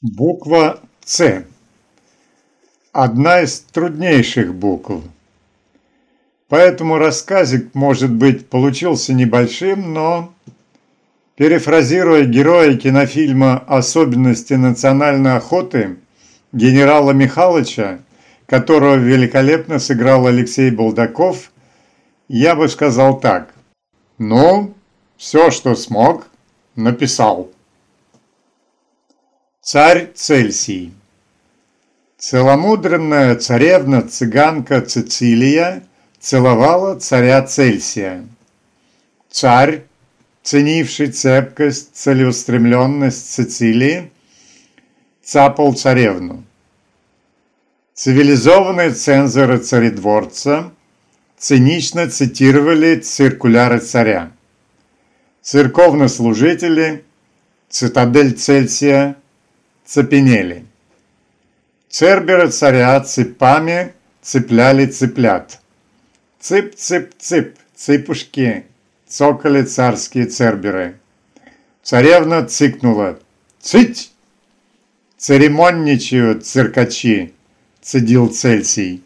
Буква «Ц» – одна из труднейших букв. Поэтому рассказик, может быть, получился небольшим, но, перефразируя героя кинофильма «Особенности национальной охоты» генерала Михалыча, которого великолепно сыграл Алексей Булдаков, я бы сказал так: ну, все, что смог, написал. Царь Цельсий. Целомудренная царевна-цыганка Цицилия целовала царя Цельсия. Царь, ценивший цепкость, целеустремленность Цицилии, цапал царевну. Цивилизованные цензоры царедворца цинично цитировали циркуляры царя. Церковнослужители, цитадель Цельсия, цепенели. Церберы царя цепами цепляли цыплят. Цып-цып-цып, цыпушки, цокали царские церберы. Царевна цыкнула. Цыть! Церемонничают циркачи, цедил Цельсий.